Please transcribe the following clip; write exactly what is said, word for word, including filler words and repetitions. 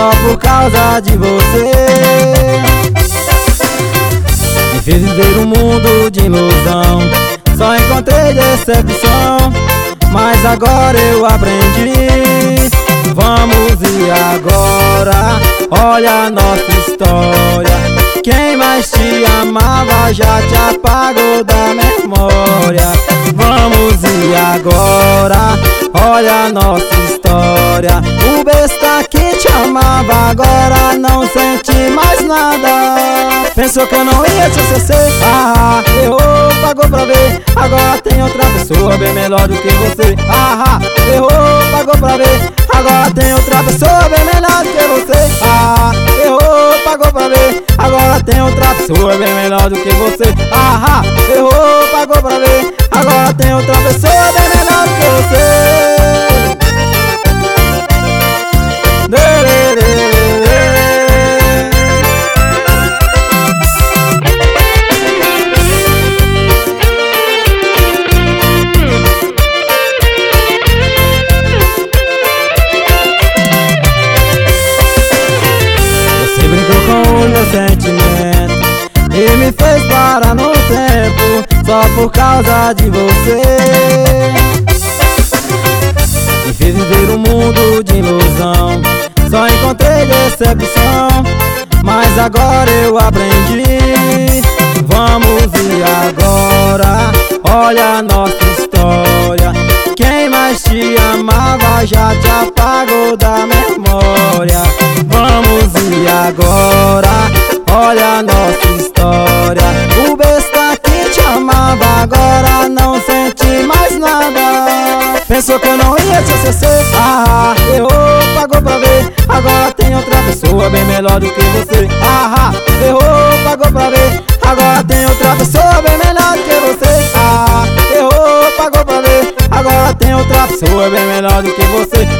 só por causa de você. Me fez viver um mundo de ilusão, só encontrei decepção, mas agora eu aprendi. Vamos e agora, olha a nossa história. Quem mais te amava já te apagou da memória. Vamos e agora, olha a nossa história. O besta que te amava agora não sente mais nada. Pensou que eu não ia te esquecer, ah, errou, pagou pra ver. Agora tem outra pessoa bem melhor do que você. Ah, errou, pagou pra ver. Agora tem outra pessoa bem melhor do que você. Ah, errou, pagou pra ver. Agora tem outra pessoa bem melhor do que você. Ah, errou, pagou pra ver. Agora tem outra pessoa bem melhor do que você. Você brincou com o meu sentimento e me fez parar no tempo só por causa de você. Me fez viver um mundo de ilusão, só encontrei decepção, mas agora eu aprendi. Vamos e agora, olha a nossa história. Quem mais te amava já te apagou da memória. Vamos e agora, olha a nossa história. O besta que te amava agora não sente mais nada. Pensou que eu não ia te esquecer, ah, errou, pagou pra ver. Agora tem outra pessoa bem melhor do que você. Ah, errou, pagou pra ver. Agora tem outra pessoa bem melhor do que você. Ah, errou, pagou pra ver. Agora tem outra pessoa bem melhor do que você.